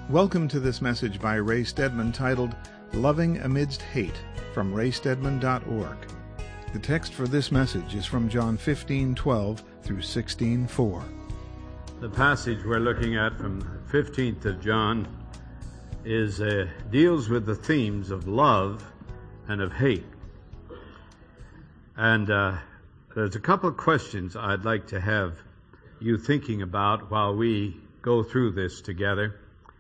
Welcome to this message by Ray Stedman titled, Loving Amidst Hate, from raystedman.org. The text for this message is from John 15:12 through 16:4. The passage we're looking at from the 15th of John deals with the themes of love and of hate. And there's a couple of questions I'd like to have you thinking about while we go through this together.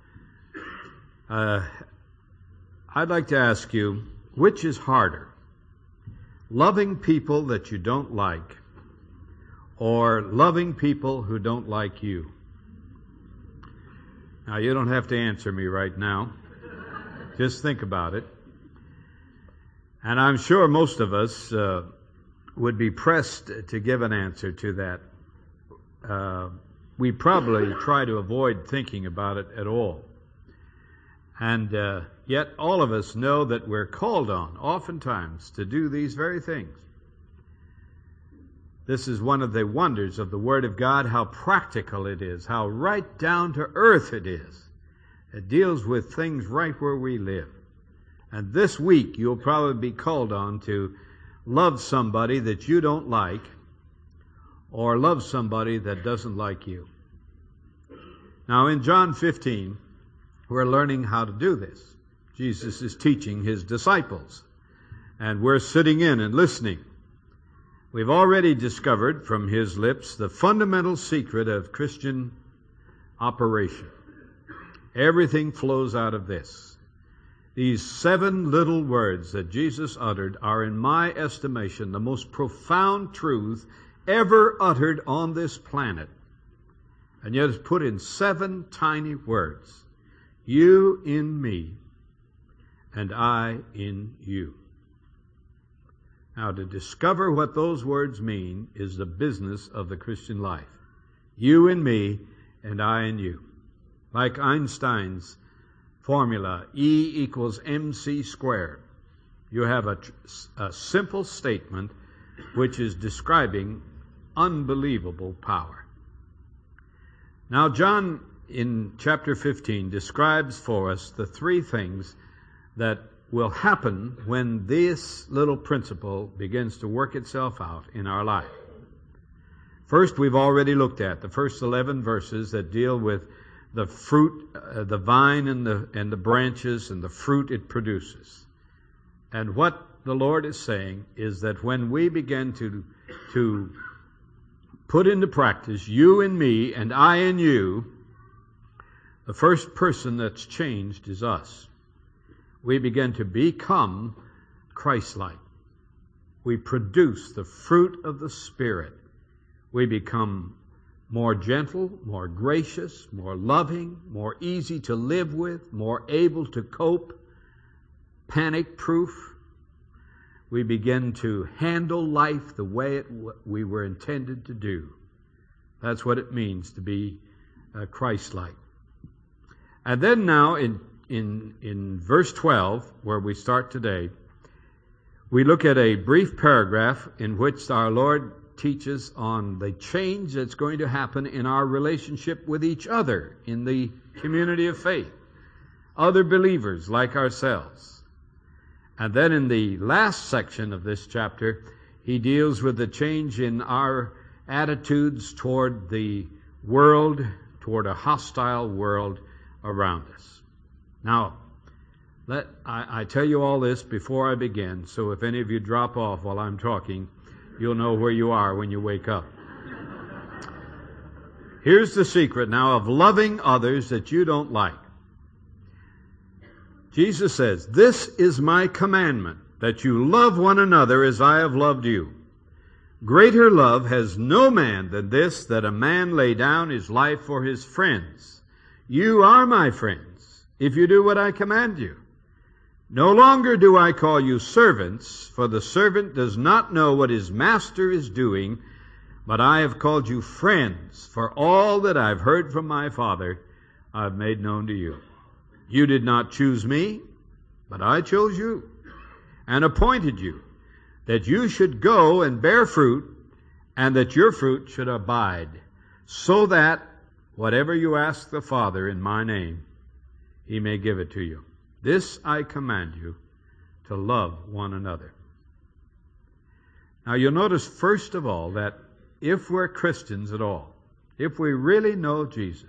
I'd like to ask you, which is harder? Loving people that you don't like, or loving people who don't like you? Now, you don't have to answer me right now. Just think about it. And I'm sure most of us would be pressed to give an answer to that. We probably try to avoid thinking about it at all. And yet all of us know that we're called on, oftentimes, to do these very things. This is one of the wonders of the Word of God, how practical it is, how right down to earth it is. It deals with things right where we live. And this week you'll probably be called on to love somebody that you don't like, or love somebody that doesn't like you. Now in John 15, we're learning how to do this. Jesus is teaching His disciples, and we're sitting in and listening. We've already discovered from His lips the fundamental secret of Christian operation. Everything flows out of this. These 7 little words that Jesus uttered are, in my estimation, the most profound truth ever uttered on this planet. And yet it's put in 7 tiny words. You in me, and I in you. Now, to discover what those words mean is the business of the Christian life. You in me, and I in you. Like Einstein's formula, E equals mc squared. You have a simple statement which is describing unbelievable power. Now, John in chapter 15 describes for us the 3 things that will happen when this little principle begins to work itself out in our life. First, we've already looked at the first 11 verses that deal with the fruit, the vine and the branches and the fruit it produces. And what the Lord is saying is that when we begin to put into practice you in me and I in you, the first person that's changed is us. We begin to become Christ-like. We produce the fruit of the Spirit. We become more gentle, more gracious, more loving, more easy to live with, more able to cope, panic-proof. We begin to handle life the way we were intended to do. That's what it means to be Christ-like. And then now in verse 12, where we start today, we look at a brief paragraph in which our Lord teaches on the change that's going to happen in our relationship with each other in the community of faith, other believers like ourselves. And then in the last section of this chapter, He deals with the change in our attitudes toward the world, toward a hostile world around us. Now, I tell you all this before I begin, so if any of you drop off while I'm talking, you'll know where you are when you wake up. Here's the secret now of loving others that you don't like. Jesus says, "This is my commandment, that you love one another as I have loved you. Greater love has no man than this, that a man lay down his life for his friends. You are my friends, if you do what I command you. No longer do I call you servants, for the servant does not know what his master is doing, but I have called you friends, for all that I've heard from my Father I've made known to you. You did not choose me, but I chose you, and appointed you, that you should go and bear fruit, and that your fruit should abide, so that whatever you ask the Father in my name, He may give it to you. This I command you, to love one another. Now you'll notice first of all that if we're Christians at all, if we really know Jesus,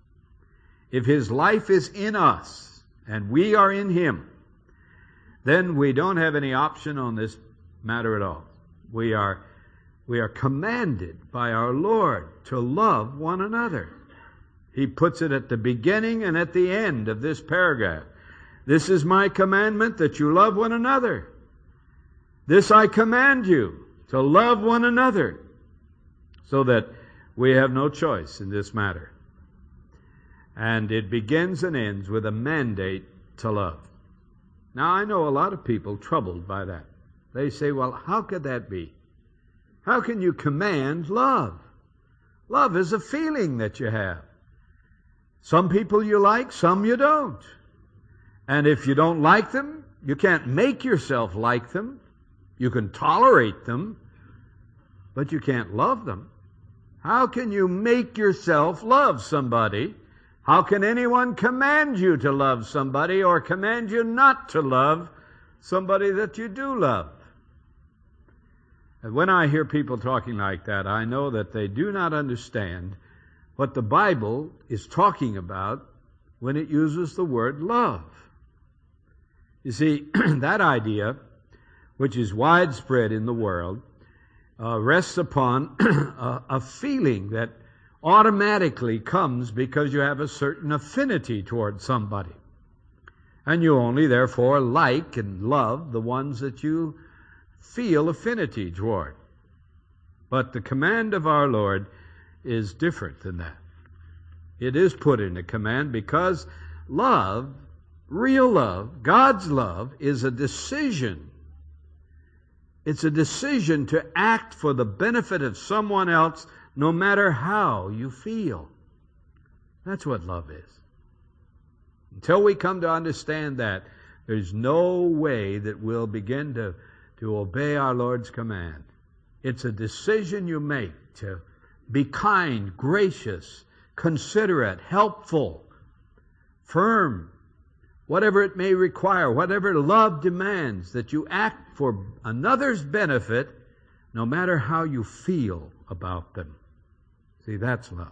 if His life is in us and we are in Him, then we don't have any option on this matter at all. We are commanded by our Lord to love one another. He puts it at the beginning and at the end of this paragraph. This is my commandment, that you love one another. This I command you, to love one another, so that we have no choice in this matter. And it begins and ends with a mandate to love. Now, I know a lot of people troubled by that. They say, well, how could that be? How can you command love? Love is a feeling that you have. Some people you like, some you don't. And if you don't like them, you can't make yourself like them. You can tolerate them, but you can't love them. How can you make yourself love somebody? How can anyone command you to love somebody or command you not to love somebody that you do love? And when I hear people talking like that, I know that they do not understand what the Bible is talking about when it uses the word love. You see, that idea, which is widespread in the world, rests upon a feeling that automatically comes because you have a certain affinity toward somebody. And you only, therefore, like and love the ones that you feel affinity toward. But the command of our Lord is different than that. It is put in a command because love, real love, God's love, is a decision. It's a decision to act for the benefit of someone else, no matter how you feel. That's what love is. Until we come to understand that, there's no way that we'll begin to obey our Lord's command. It's a decision you make to be kind, gracious, considerate, helpful, firm, whatever it may require, whatever love demands, that you act for another's benefit, no matter how you feel about them. See, that's love.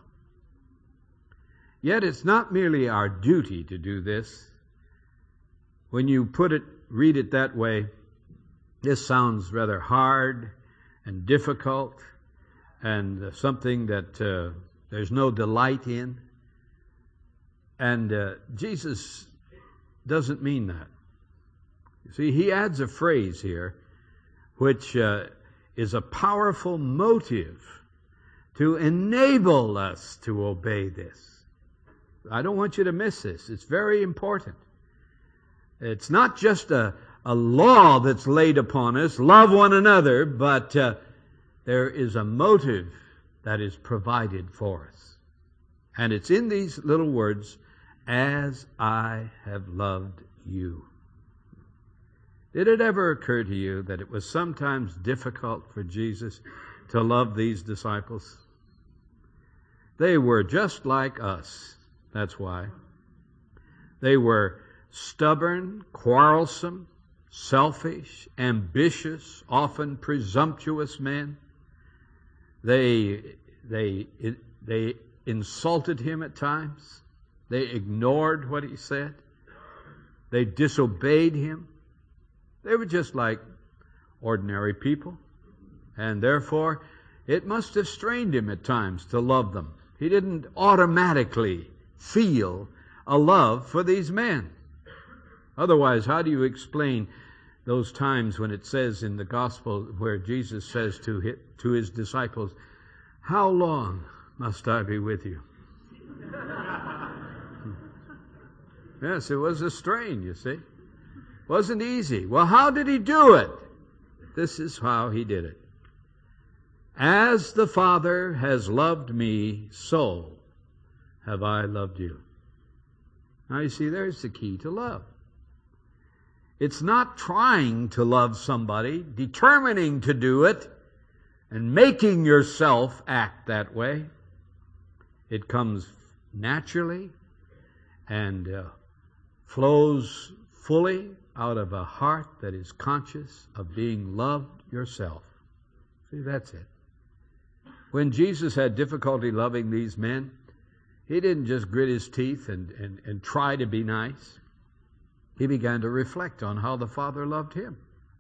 Yet it's not merely our duty to do this. When you read it that way, this sounds rather hard and difficult and something that there's no delight in. And Jesus doesn't mean that. You see, He adds a phrase here which is a powerful motive to enable us to obey this. I don't want you to miss this. It's very important. It's not just a law that's laid upon us, love one another, but there is a motive that is provided for us. And it's in these little words, as I have loved you. Did it ever occur to you that it was sometimes difficult for Jesus to love these disciples? They were just like us. That's why. They were stubborn, quarrelsome, selfish, ambitious, often presumptuous men. They insulted Him at times. They ignored what He said. They disobeyed Him. They were just like ordinary people. And therefore, it must have strained Him at times to love them. He didn't automatically feel a love for these men. Otherwise, how do you explain those times when it says in the gospel where Jesus says to His disciples, "How long must I be with you?" Yes, it was a strain, you see. Wasn't easy. Well, how did He do it? This is how He did it. As the Father has loved me, so have I loved you. Now you see, there's the key to love. It's not trying to love somebody, determining to do it, and making yourself act that way. It comes naturally and flows fully out of a heart that is conscious of being loved yourself. See, that's it. When Jesus had difficulty loving these men, he didn't just grit his teeth and try to be nice. He began to reflect on how the Father loved him.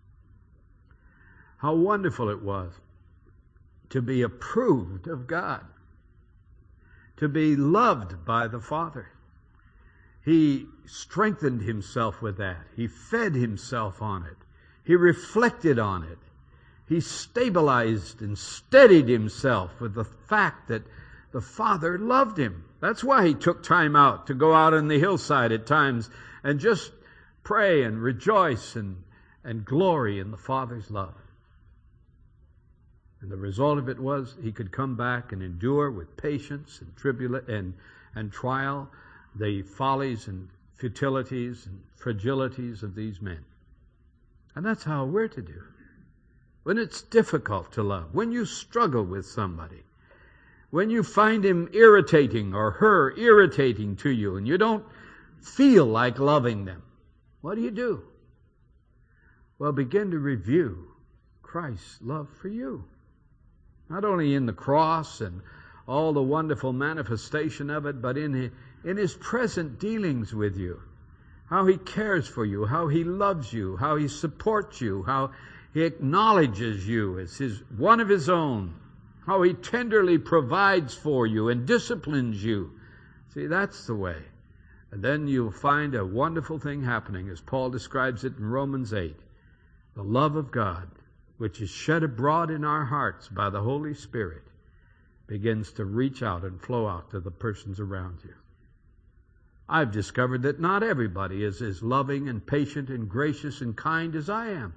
How wonderful it was to be approved of God, to be loved by the Father. He strengthened himself with that. He fed himself on it. He reflected on it. He stabilized and steadied himself with the fact that the Father loved him. That's why he took time out to go out on the hillside at times and just pray and rejoice and glory in the Father's love. And the result of it was he could come back and endure with patience and trial the follies and futilities and fragilities of these men. And that's how we're to do. When it's difficult to love, when you struggle with somebody, when you find him irritating or her irritating to you and you don't feel like loving them, what do? Well, begin to review Christ's love for you. Not only in the cross and all the wonderful manifestation of it, but in his present dealings with you. How he cares for you, how he loves you, how he supports you, how he acknowledges you as one of his own, how he tenderly provides for you and disciplines you. See, that's the way. And then you'll find a wonderful thing happening, as Paul describes it in Romans 8. The love of God, which is shed abroad in our hearts by the Holy Spirit, begins to reach out and flow out to the persons around you. I've discovered that not everybody is as loving and patient and gracious and kind as I am.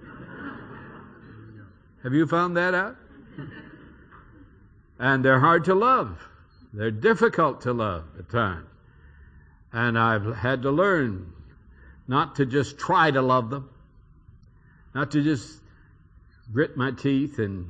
Have you found that out? And they're hard to love. They're difficult to love at times. And I've had to learn not to just try to love them, not to just grit my teeth and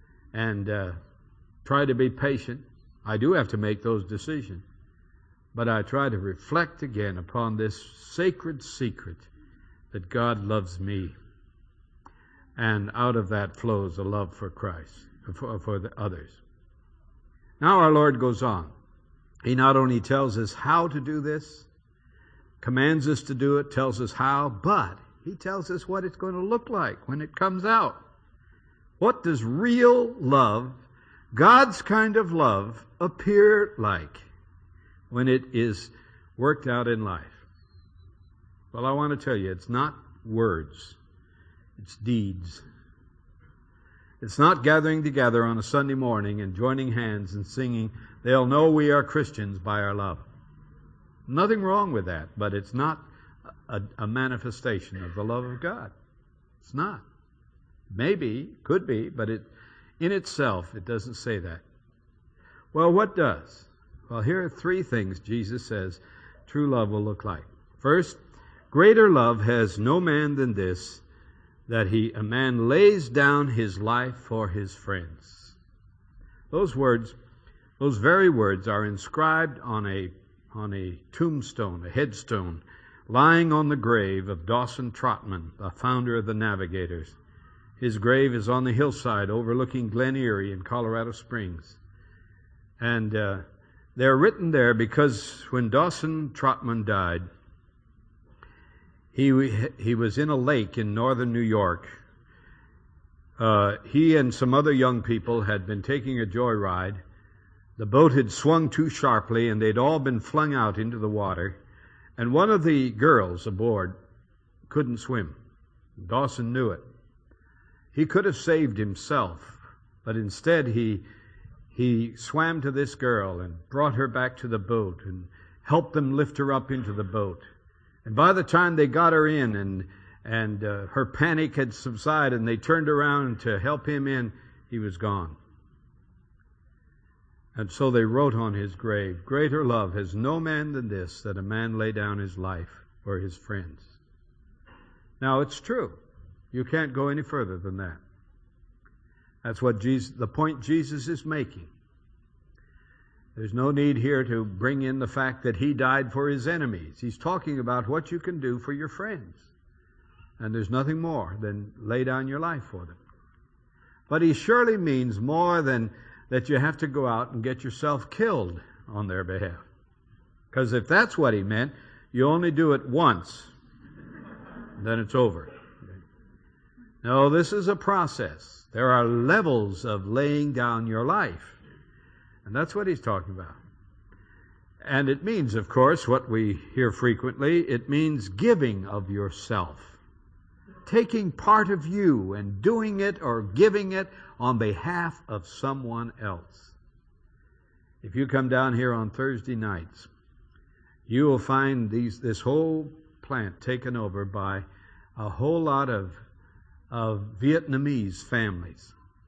try to be patient. I do have to make those decisions. But I try to reflect again upon this sacred secret that God loves me. And out of that flows a love for Christ, for the others. Now our Lord goes on. He not only tells us how to do this, commands us to do it, tells us how, but he tells us what it's going to look like when it comes out. What does real love, God's kind of love, appear like when it is worked out in life? Well, I want to tell you, it's not words. It's deeds. It's not gathering together on a Sunday morning and joining hands and singing, "They'll know we are Christians by our love." Nothing wrong with that, but it's not a manifestation of the love of God. It's not. Maybe, could be, but in itself, it doesn't say that. Well, what does? Well, here are three things Jesus says true love will look like. First, greater love has no man than this, that a man lays down his life for his friends. Those words, those very words, are inscribed on a tombstone, a headstone, lying on the grave of Dawson Trotman, the founder of the Navigators. His grave is on the hillside overlooking Glen Erie in Colorado Springs. And they're written there because when Dawson Trotman died, he was in a lake in northern New York. He and some other young people had been taking a joyride. The boat had swung too sharply, and they'd all been flung out into the water. And one of the girls aboard couldn't swim. Dawson knew it. He could have saved himself, but instead he swam to this girl and brought her back to the boat and helped them lift her up into the boat. And by the time they got her in and her panic had subsided and they turned around to help him in, he was gone. And so they wrote on his grave, "Greater love has no man than this, that a man lay down his life for his friends." Now, it's true. You can't go any further than that. That's what the point Jesus is making. There's no need here to bring in the fact that He died for His enemies. He's talking about what you can do for your friends. And there's nothing more than lay down your life for them. But He surely means more than that you have to go out and get yourself killed on their behalf. Because if that's what He meant, you only do it once, then it's over. No, this is a process. There are levels of laying down your life. And that's what He's talking about. And it means, of course, what we hear frequently, it means giving of yourself. Taking part of you and doing it or giving it on behalf of someone else. If you come down here on Thursday nights, you will find this whole plant taken over by a whole lot of Vietnamese families.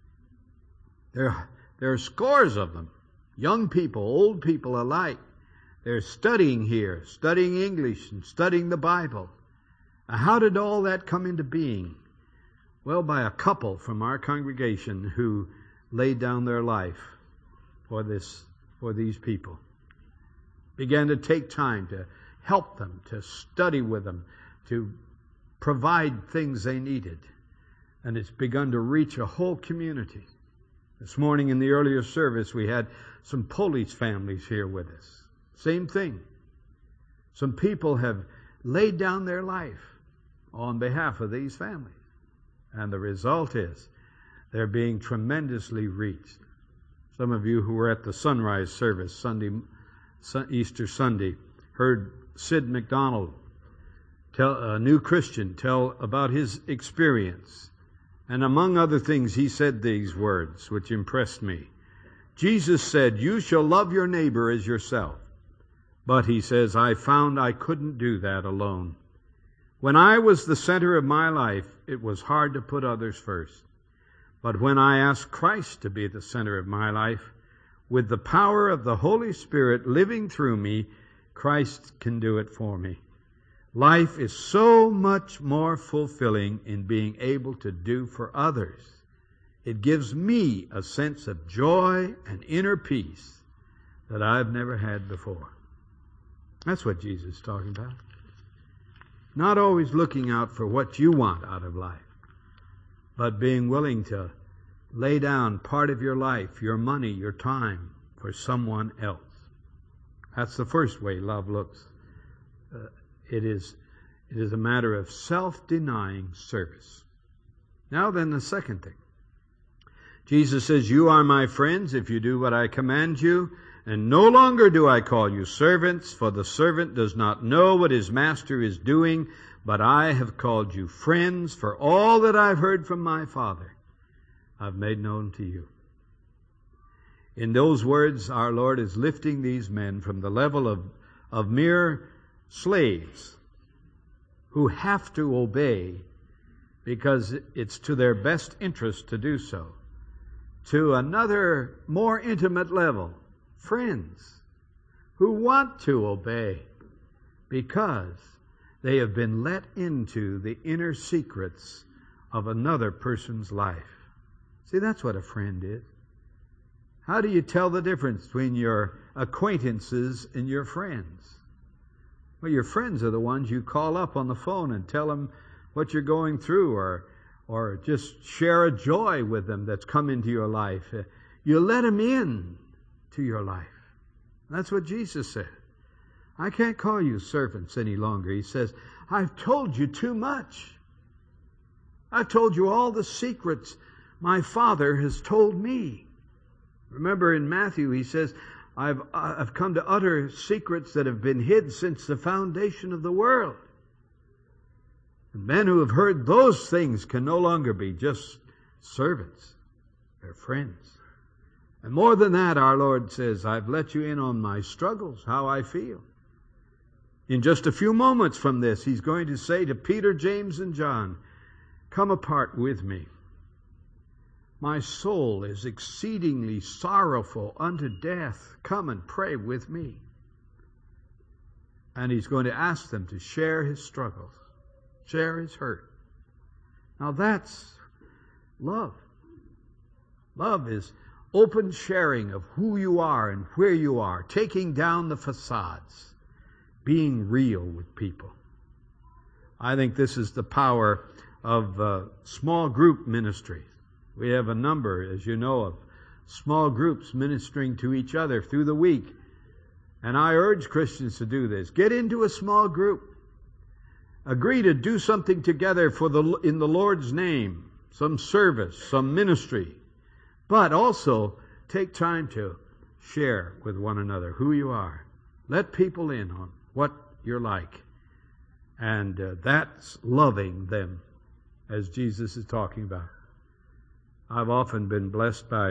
There are scores of them, young people, old people alike. They're studying here, studying English and studying the Bible. How did all that come into being? Well, by a couple from our congregation who laid down their life for these people. Began to take time to help them, to study with them, to provide things they needed. And it's begun to reach a whole community. This morning in the earlier service, we had some Polish families here with us. Same thing. Some people have laid down their life on behalf of these families. And the result is they're being tremendously reached. Some of you who were at the sunrise service Easter Sunday heard Sid McDonald, a new Christian, tell about his experience. And among other things, he said these words, which impressed me. Jesus said, "You shall love your neighbor as yourself." But he says, "I found I couldn't do that alone. When I was the center of my life, it was hard to put others first. But when I asked Christ to be the center of my life, with the power of the Holy Spirit living through me, Christ can do it for me. Life is so much more fulfilling in being able to do for others. It gives me a sense of joy and inner peace that I've never had before." That's what Jesus is talking about. Not always looking out for what you want out of life, but being willing to lay down part of your life, your money, your time for someone else. That's the first way love looks. It is a matter of self-denying service. Now then, the second thing. Jesus says, "You are my friends if you do what I command you. And no longer do I call you servants, for the servant does not know what his master is doing, but I have called you friends, for all that I've heard from my Father, I've made known to you." In those words, our Lord is lifting these men from the level of mere slaves who have to obey because it's to their best interest to do so, to another, more intimate level. Friends who want to obey because they have been let into the inner secrets of another person's life. See, that's what a friend is. How do you tell the difference between your acquaintances and your friends? Well, your friends are the ones you call up on the phone and tell them what you're going through, or just share a joy with them that's come into your life. You let them in to your life. That's what Jesus said. I can't call you servants any longer. He says, I've told you too much. I've told you all the secrets my Father has told me. Remember in Matthew, he says, I've come to utter secrets that have been hid since the foundation of the world. And men who have heard those things can no longer be just servants. They're friends. And more than that, our Lord says, I've let you in on my struggles, how I feel. In just a few moments from this, he's going to say to Peter, James, and John, come apart with me. My soul is exceedingly sorrowful unto death. Come and pray with me. And he's going to ask them to share his struggles, share his hurt. Now that's love. Love is open sharing of who you are and where you are, taking down the facades, being real with people. I think this is the power of small group ministry. We have a number, as you know, of small groups ministering to each other through the week. And I urge Christians to do this. Get into a small group. Agree to do something together in the Lord's name, some service, some ministry. But also take time to share with one another who you are. Let people in on what you're like. And that's loving them, as Jesus is talking about. I've often been blessed by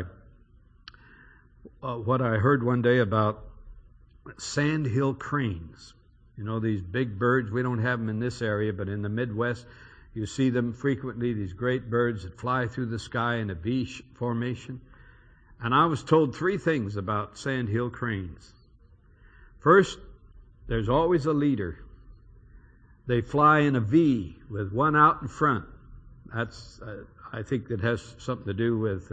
what I heard one day about sandhill cranes. You know, these big birds, we don't have them in this area, but in the Midwest, you see them frequently, these great birds that fly through the sky in a V formation. And I was told 3 things about sandhill cranes. First, there's always a leader. They fly in a V with one out in front. That's, I think that has something to do with,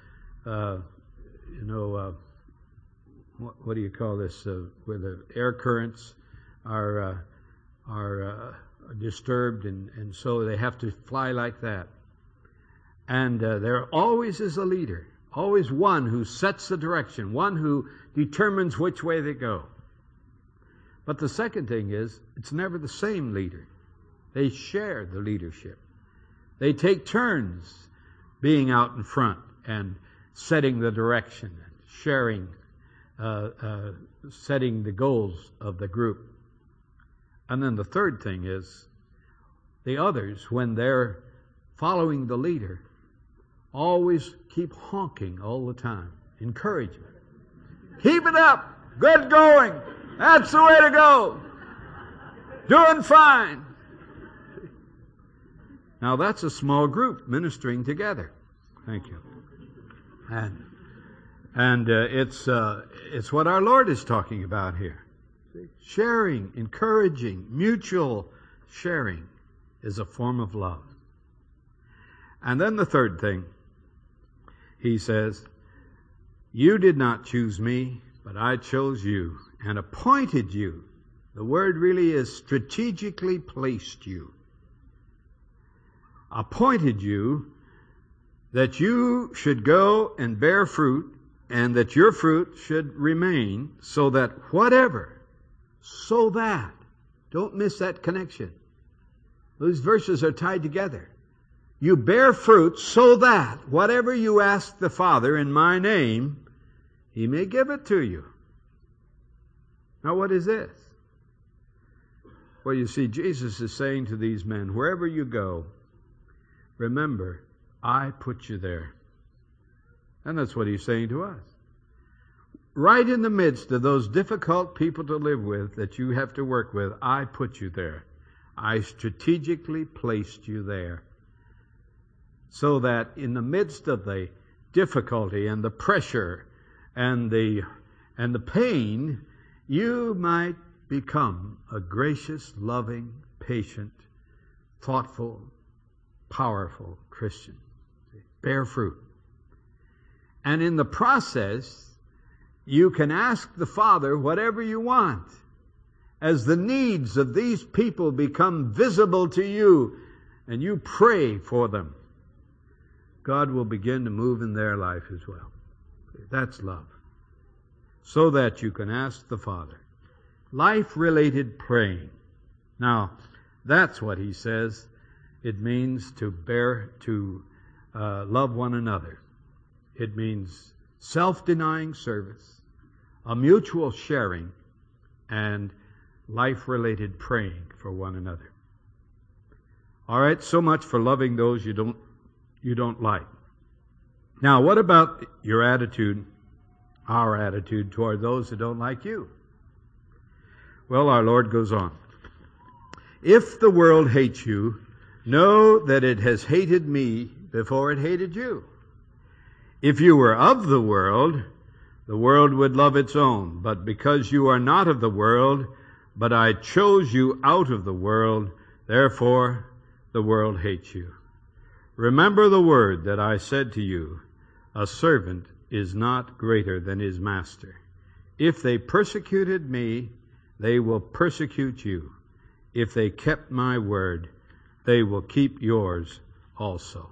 what do you call this? Where the air currents are disturbed, and so they have to fly like that. And there always is a leader, always one who sets the direction, one who determines which way they go. But the second thing is, it's never the same leader. They share the leadership. They take turns being out in front and setting the direction, and sharing, setting the goals of the group. And then the third thing is, the others, when they're following the leader, always keep honking all the time. Encouragement. Keep it up. Good going. That's the way to go. Doing fine. Now that's a small group ministering together. Thank you. And it's what our Lord is talking about here. Sharing, encouraging, mutual sharing is a form of love. And then the third thing, he says, you did not choose me, but I chose you and appointed you. The word really is strategically placed you. Appointed you that you should go and bear fruit, and that your fruit should remain, so that don't miss that connection. Those verses are tied together. You bear fruit so that whatever you ask the Father in my name, He may give it to you. Now what is this? Well, you see, Jesus is saying to these men, wherever you go, remember, I put you there. And that's what He's saying to us. Right in the midst of those difficult people to live with that you have to work with, I put you there. I strategically placed you there. So that in the midst of the difficulty and the pressure and the pain, you might become a gracious, loving, patient, thoughtful, powerful Christian. Bear fruit. And in the process, you can ask the Father whatever you want. As the needs of these people become visible to you and you pray for them, God will begin to move in their life as well. That's love. So that you can ask the Father. Life-related praying. Now, that's what he says it means to love one another. It means self-denying service, a mutual sharing, and life-related praying for one another. All right, so much for loving those you don't like. Now, what about your attitude, our attitude toward those who don't like you? Well, our Lord goes on. If the world hates you, know that it has hated me before it hated you. If you were of the world would love its own. But because you are not of the world, but I chose you out of the world, therefore the world hates you. Remember the word that I said to you, a servant is not greater than his master. If they persecuted me, they will persecute you. If they kept my word, they will keep yours also.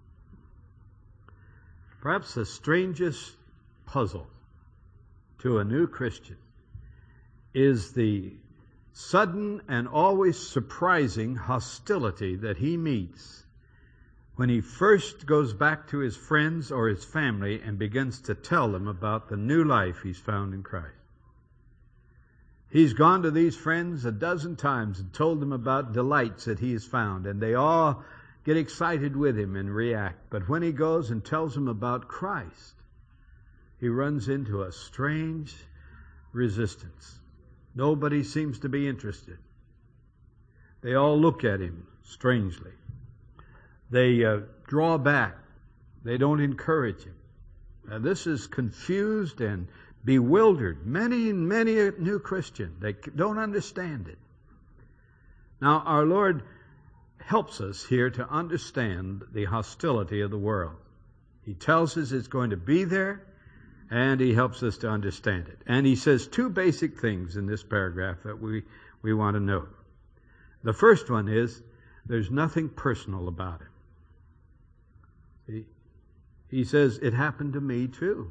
Perhaps the strangest puzzle to a new Christian is the sudden and always surprising hostility that he meets when he first goes back to his friends or his family and begins to tell them about the new life he's found in Christ. He's gone to these friends 12 times and told them about delights that he has found, and they all get excited with him and react. But when he goes and tells them about Christ, he runs into a strange resistance. Nobody seems to be interested. They all look at him strangely. They draw back. They don't encourage him. And this is confused and bewildered many a new Christian. They don't understand it. Now, our Lord helps us here to understand the hostility of the world. He tells us it's going to be there, and he helps us to understand it. And he says two basic things in this paragraph that we want to note. The first one is there's nothing personal about it. See? He says, it happened to me too.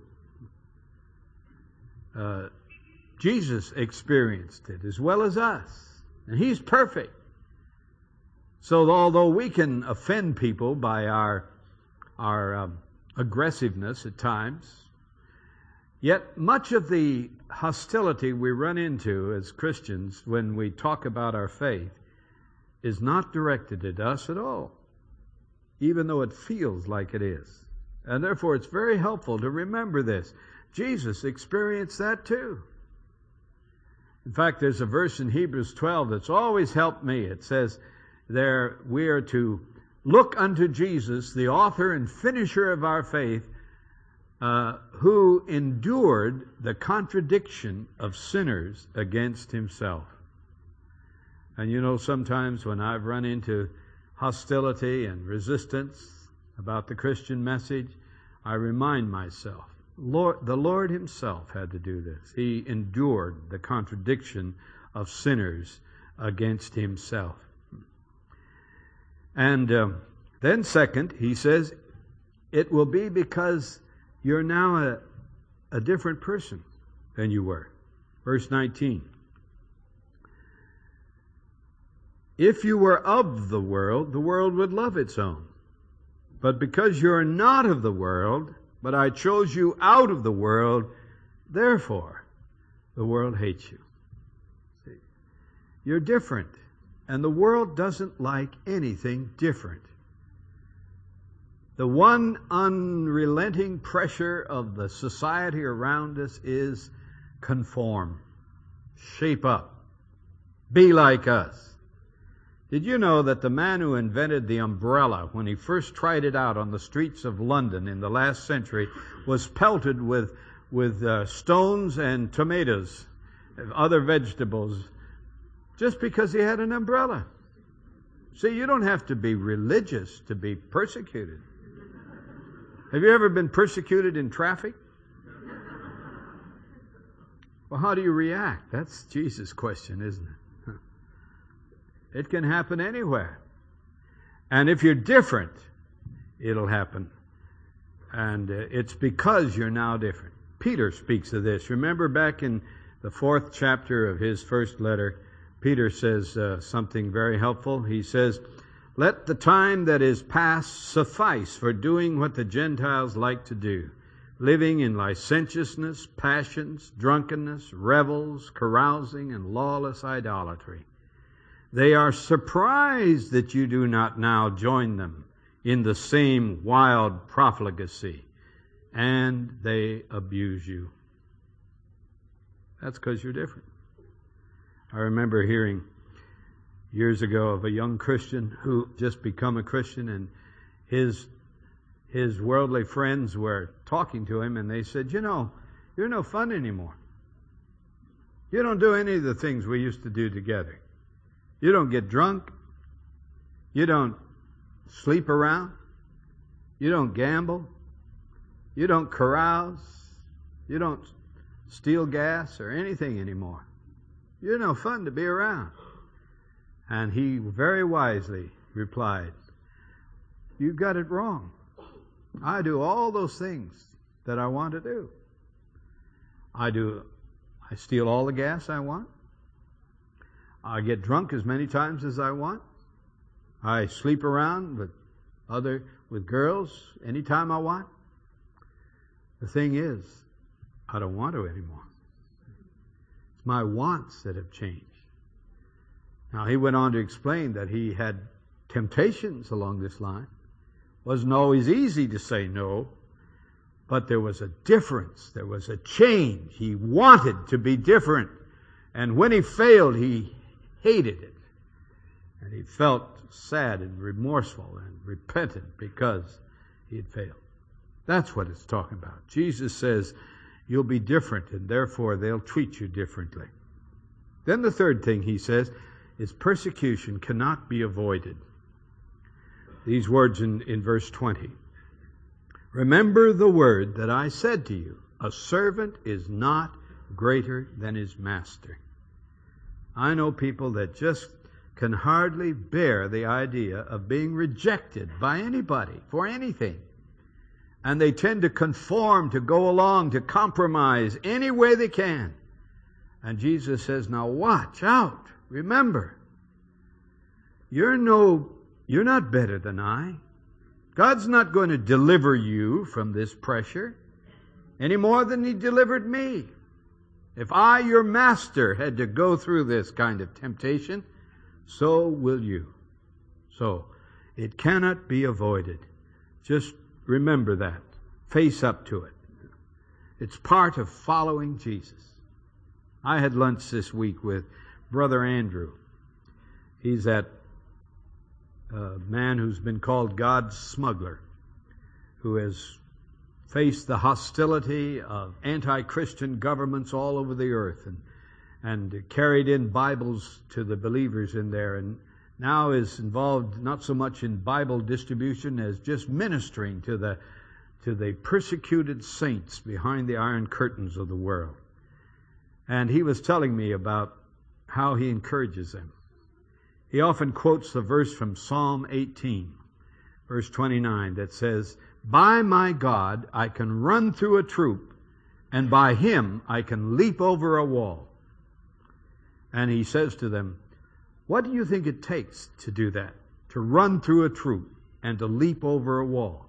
Jesus experienced it as well as us. And he's perfect. So although we can offend people by our aggressiveness at times, yet much of the hostility we run into as Christians when we talk about our faith is not directed at us at all, even though it feels like it is. And therefore it's very helpful to remember this. Jesus experienced that too. In fact, there's a verse in Hebrews 12 that's always helped me. It says there we are to look unto Jesus, the author and finisher of our faith, who endured the contradiction of sinners against himself. And you know, sometimes when I've run into hostility and resistance about the Christian message, I remind myself, the Lord himself had to do this. He endured the contradiction of sinners against himself. And then second, he says, it will be because you're now a different person than you were. Verse 19. If you were of the world would love its own. But because you're not of the world, but I chose you out of the world, therefore the world hates you. See? You're different, and the world doesn't like anything different. The one unrelenting pressure of the society around us is conform, shape up, be like us. Did you know that the man who invented the umbrella, when he first tried it out on the streets of London in the last century, was pelted with stones and tomatoes, other vegetables, just because he had an umbrella? See, you don't have to be religious to be persecuted. Have you ever been persecuted in traffic? Well, how do you react? That's Jesus' question, isn't it? It can happen anywhere. And if you're different, it'll happen. And it's because you're now different. Peter speaks of this. Remember back in the 4th chapter of his first letter, Peter says something very helpful. He says, let the time that is past suffice for doing what the Gentiles like to do, living in licentiousness, passions, drunkenness, revels, carousing, and lawless idolatry. They are surprised that you do not now join them in the same wild profligacy, and they abuse you. That's because you're different. I remember hearing years ago of a young Christian who just become a Christian, and his worldly friends were talking to him, and they said, you know, you're no fun anymore. You don't do any of the things we used to do together. You don't get drunk. You don't sleep around. You don't gamble. You don't carouse. You don't steal gas or anything anymore. You're no fun to be around. And he very wisely replied, "You got it wrong. I do all those things that I want to do. I steal all the gas I want. I get drunk as many times as I want. I sleep around with girls anytime I want. The thing is, I don't want to anymore. It's my wants that have changed." Now, he went on to explain that he had temptations along this line. It wasn't always easy to say no, but there was a difference. There was a change. He wanted to be different. And when he failed, he hated it. And he felt sad and remorseful and repentant because he had failed. That's what it's talking about. Jesus says, you'll be different, and therefore they'll treat you differently. Then the third thing he says is persecution cannot be avoided. These words in verse 20. "Remember the word that I said to you, a servant is not greater than his master." I know people that just can hardly bear the idea of being rejected by anybody for anything. And they tend to conform, to go along, to compromise any way they can. And Jesus says, now watch out. Remember, you're not better than I. God's not going to deliver you from this pressure any more than He delivered me. If I, your master, had to go through this kind of temptation, so will you. So, it cannot be avoided. Just remember that. Face up to it. It's part of following Jesus. I had lunch this week with Brother Andrew. He's that man who's been called God's smuggler, who has faced the hostility of anti-Christian governments all over the earth and carried in Bibles to the believers in there, and now is involved not so much in Bible distribution as just ministering to the persecuted saints behind the iron curtains of the world. And he was telling me about how he encourages them. He often quotes the verse from Psalm 18, verse 29, that says, "By my God I can run through a troop, and by Him I can leap over a wall." And he says to them, what do you think it takes to do that? To run through a troop and to leap over a wall?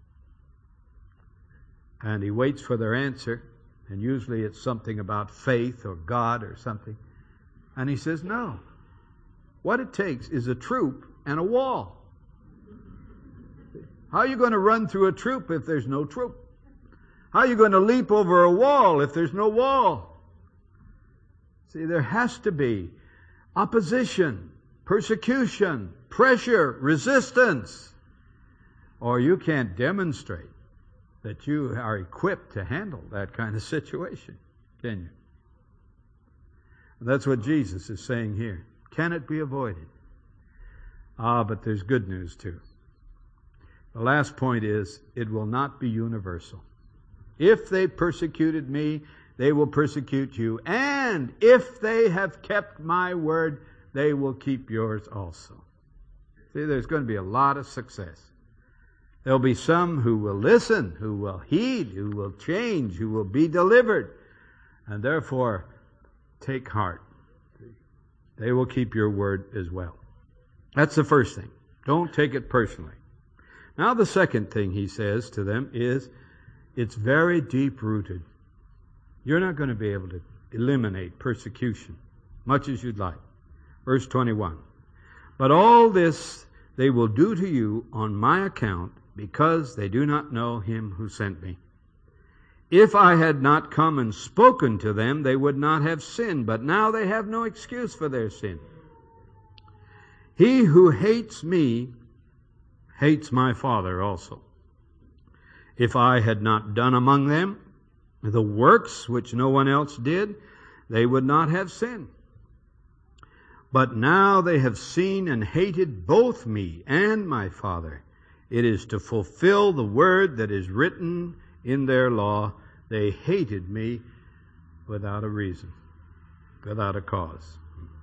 And he waits for their answer, and usually it's something about faith or God or something. And he says, no. What it takes is a troop and a wall. How are you going to run through a troop if there's no troop? How are you going to leap over a wall if there's no wall? See, there has to be opposition, persecution, pressure, resistance, or you can't demonstrate that you are equipped to handle that kind of situation, can you? And that's what Jesus is saying here. Can it be avoided? But there's good news too. The last point is, it will not be universal. If they persecuted me, they will persecute you. And if they have kept my word, they will keep yours also. See, there's going to be a lot of success. There'll be some who will listen, who will heed, who will change, who will be delivered. And therefore, take heart. They will keep your word as well. That's the first thing. Don't take it personally. Now the second thing he says to them is, it's very deep-rooted. You're not going to be able to eliminate persecution, much as you'd like. Verse 21. But all this they will do to you on my account, because they do not know Him who sent me. If I had not come and spoken to them, they would not have sinned, but now they have no excuse for their sin. He who hates me hates my Father also. If I had not done among them the works which no one else did, they would not have sinned. But now they have seen and hated both me and my Father. It is to fulfill the word that is written in their law. They hated me without a reason, without a cause.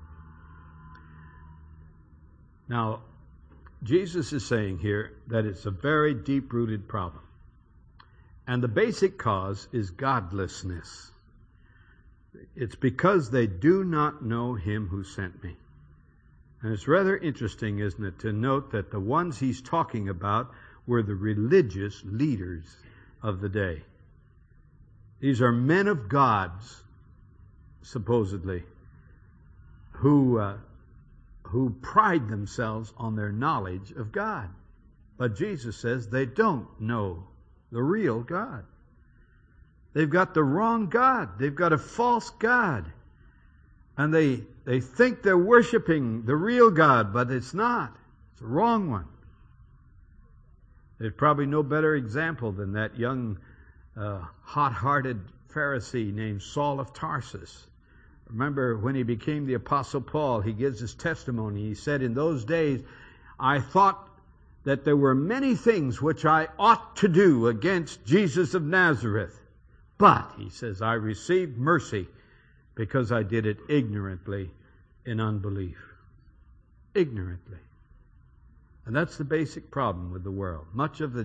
Now, Jesus is saying here that it's a very deep-rooted problem. And the basic cause is godlessness. It's because they do not know Him who sent me. And it's rather interesting, isn't it, to note that the ones he's talking about were the religious leaders of the day. These are men of God, supposedly, who pride themselves on their knowledge of God. But Jesus says they don't know the real God. They've got the wrong God. They've got a false God. And they think they're worshiping the real God, but it's not. It's a wrong one. There's probably no better example than that young, hot-hearted Pharisee named Saul of Tarsus. Remember when he became the Apostle Paul, he gives his testimony. He said, in those days, I thought that there were many things which I ought to do against Jesus of Nazareth. But, he says, I received mercy because I did it ignorantly in unbelief. Ignorantly. And that's the basic problem with the world. Much of the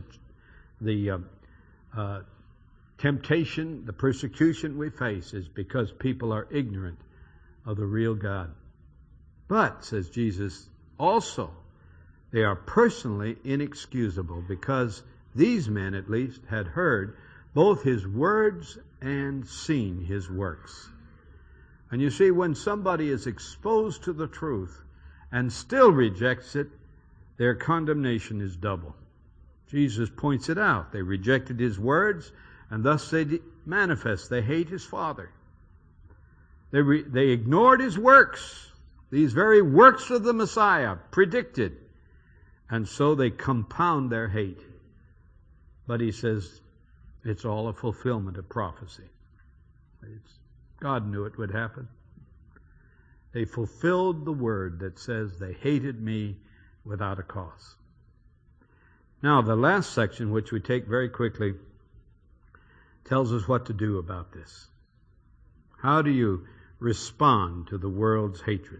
temptation, the persecution we face is because people are ignorant of the real God. But, says Jesus, also they are personally inexcusable because these men, at least, had heard both His words and seen His works. And you see, when somebody is exposed to the truth and still rejects it, their condemnation is double. Jesus points it out. They rejected His words, and thus they manifest. They hate His Father. They ignored His works, these very works of the Messiah predicted. And so they compound their hate. But He says it's all a fulfillment of prophecy. God knew it would happen. They fulfilled the word that says they hated me without a cause. Now, the last section, which we take very quickly, tells us what to do about this. How do you respond to the world's hatred?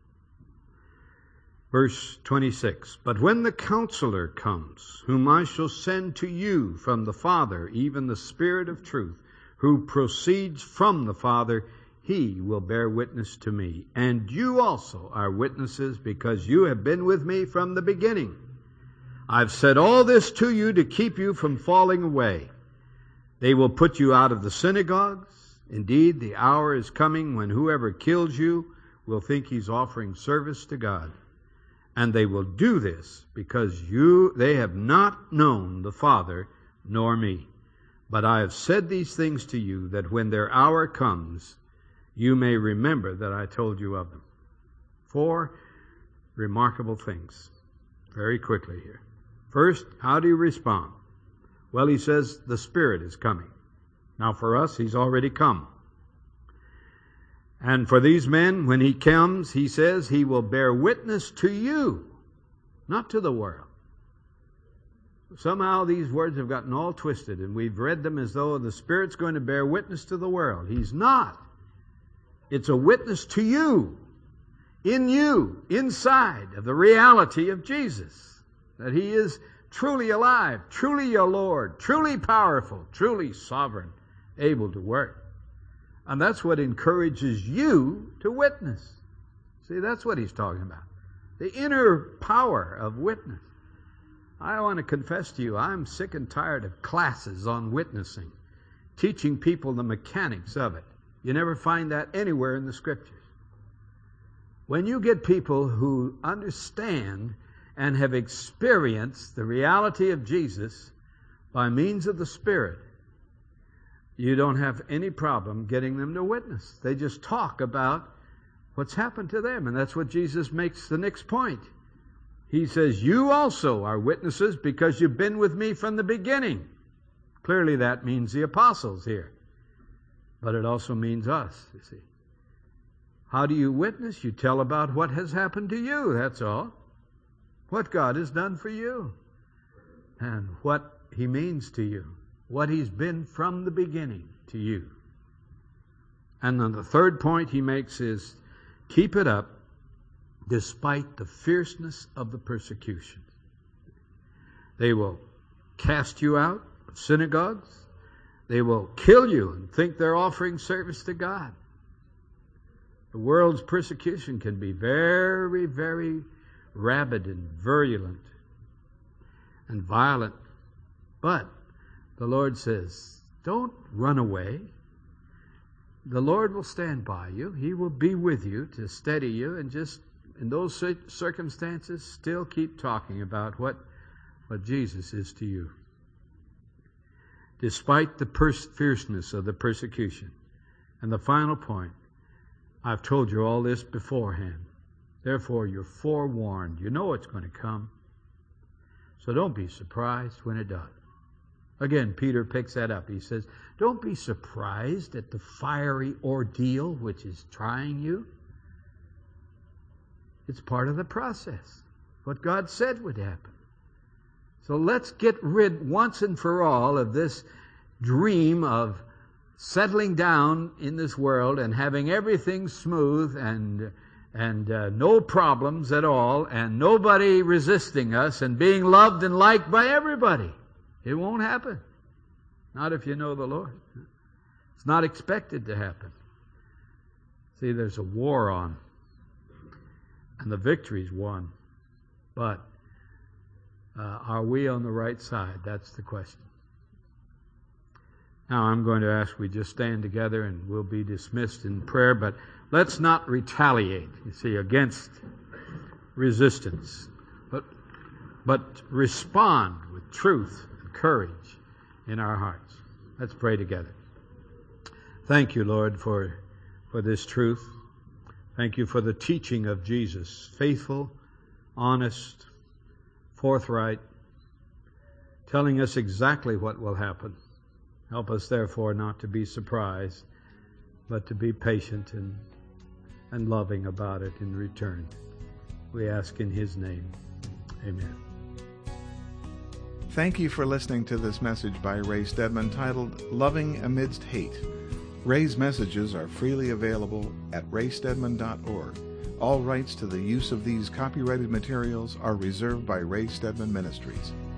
Verse 26, But when the Counselor comes, whom I shall send to you from the Father, even the Spirit of truth, who proceeds from the Father, He will bear witness to me. And you also are witnesses, because you have been with me from the beginning. I've said all this to you to keep you from falling away. They will put you out of the synagogues. Indeed, the hour is coming when whoever kills you will think he's offering service to God. And they will do this because they have not known the Father nor me. But I have said these things to you, that when their hour comes, you may remember that I told you of them. 4 remarkable things, very quickly here. First, how do you respond? Well, he says the Spirit is coming. Now for us, He's already come. And for these men, when He comes, He says He will bear witness to you, not to the world. Somehow these words have gotten all twisted, and we've read them as though the Spirit's going to bear witness to the world. He's not. It's a witness to you, in you, inside of the reality of Jesus, that He is truly alive, truly your Lord, truly powerful, truly sovereign, able to work. And that's what encourages you to witness. See, that's what he's talking about. The inner power of witness. I want to confess to you, I'm sick and tired of classes on witnessing, teaching people the mechanics of it. You never find that anywhere in the Scriptures. When you get people who understand and have experienced the reality of Jesus by means of the Spirit, you don't have any problem getting them to witness. They just talk about what's happened to them, and that's what Jesus makes the next point. He says, you also are witnesses because you've been with me from the beginning. Clearly that means the apostles here. But it also means us, you see. How do you witness? You tell about what has happened to you, that's all. What God has done for you. And what He means to you. what He's been from the beginning to you. And then the third point he makes is, keep it up despite the fierceness of the persecution. They will cast you out of synagogues. They will kill you and think they're offering service to God. The world's persecution can be very, very rabid and virulent and violent. But the Lord says, don't run away. The Lord will stand by you. He will be with you to steady you, and just in those circumstances, still keep talking about what Jesus is to you. Despite the fierceness of the persecution. And the final point, I've told you all this beforehand. Therefore, you're forewarned. You know it's going to come. So don't be surprised when it does. Again, Peter picks that up. He says, don't be surprised at the fiery ordeal which is trying you. It's part of the process. What God said would happen. So let's get rid once and for all of this dream of settling down in this world and having everything smooth and no problems at all and nobody resisting us and being loved and liked by everybody. It won't happen. Not if you know the Lord. It's not expected to happen. See, there's a war on, and the victory's won. But are we on the right side? That's the question. Now I'm going to ask we just stand together and we'll be dismissed in prayer, but let's not retaliate, you see, against resistance, but respond with truth and courage in our hearts. Let's pray together. Thank you, Lord, for this truth. Thank you for the teaching of Jesus, faithful, honest, forthright, telling us exactly what will happen. Help us, therefore, not to be surprised, but to be patient and loving about it in return. We ask in His name. Amen. Thank you for listening to this message by Ray Stedman titled Loving Amidst Hate. Ray's messages are freely available at raystedman.org. All rights to the use of these copyrighted materials are reserved by Ray Stedman Ministries.